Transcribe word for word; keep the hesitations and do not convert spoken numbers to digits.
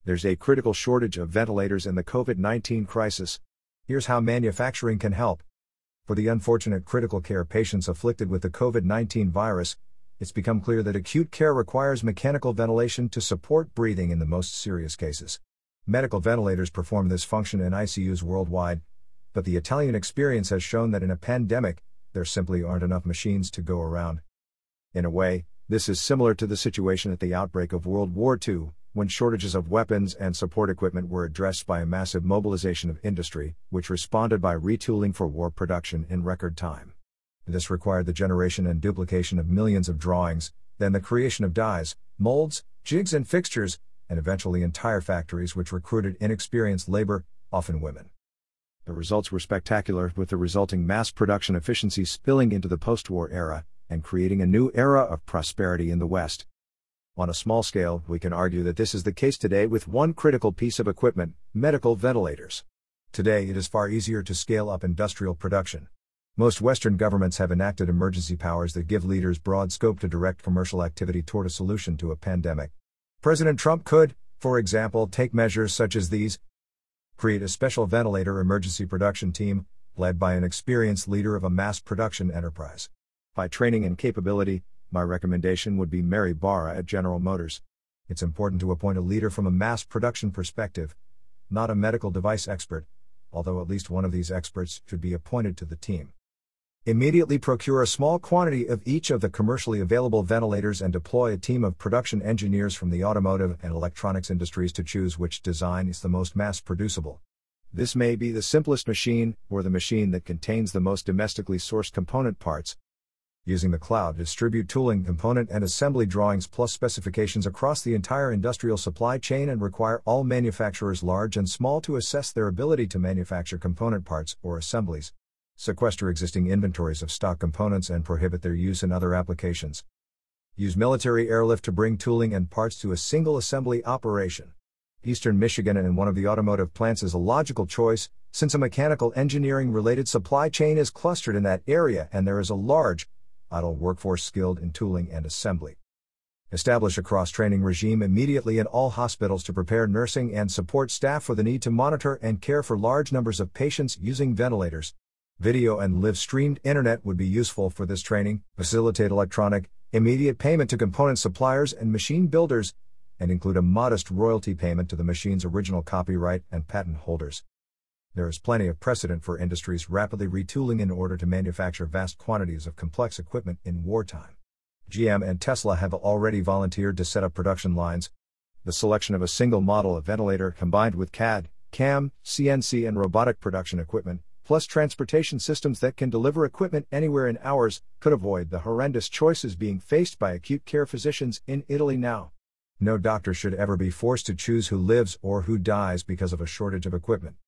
There's a critical shortage of ventilators in the COVID nineteen crisis. Here's how manufacturing can help. For the unfortunate critical care patients afflicted with the COVID nineteen virus, it's become clear that acute care requires mechanical ventilation to support breathing in the most serious cases. Medical ventilators perform this function in I C Us worldwide, but the Italian experience has shown that in a pandemic, there simply aren't enough machines to go around. In a way, this is similar to the situation at the outbreak of World War Two, when shortages of weapons and support equipment were addressed by a massive mobilization of industry, which responded by retooling for war production in record time. This required the generation and duplication of millions of drawings, then the creation of dies, molds, jigs and fixtures, and eventually entire factories which recruited inexperienced labor, often women. The results were spectacular, with the resulting mass production efficiency spilling into the post-war era, and creating a new era of prosperity in the West. On a small scale, we can argue that this is the case today with one critical piece of equipment: medical ventilators. Today it is far easier to scale up industrial production. Most Western governments have enacted emergency powers that give leaders broad scope to direct commercial activity toward a solution to a pandemic. President Trump could, for example, take measures such as these: create a special ventilator emergency production team, led by an experienced leader of a mass production enterprise. By training and capability, my recommendation would be Mary Barra at General Motors. It's important to appoint a leader from a mass production perspective, not a medical device expert, although at least one of these experts should be appointed to the team. Immediately procure a small quantity of each of the commercially available ventilators and deploy a team of production engineers from the automotive and electronics industries to choose which design is the most mass-producible. This may be the simplest machine, or the machine that contains the most domestically sourced component parts. Using the cloud, distribute tooling, component and assembly drawings plus specifications across the entire industrial supply chain and require all manufacturers large and small to assess their ability to manufacture component parts or assemblies. Sequester existing inventories of stock components and prohibit their use in other applications. Use military airlift to bring tooling and parts to a single assembly operation. Eastern Michigan and one of the automotive plants is a logical choice, since a mechanical engineering related supply chain is clustered in that area and there is a large, idle workforce skilled in tooling and assembly. Establish a cross-training regime immediately in all hospitals to prepare nursing and support staff for the need to monitor and care for large numbers of patients using ventilators. Video and live-streamed internet would be useful for this training. Facilitate electronic, immediate payment to component suppliers and machine builders, and include a modest royalty payment to the machine's original copyright and patent holders. There is plenty of precedent for industries rapidly retooling in order to manufacture vast quantities of complex equipment in wartime. G M and Tesla have already volunteered to set up production lines. The selection of a single model of ventilator combined with C A D, C A M, C N C and robotic production equipment, plus transportation systems that can deliver equipment anywhere in hours, could avoid the horrendous choices being faced by acute care physicians in Italy now. No doctor should ever be forced to choose who lives or who dies because of a shortage of equipment.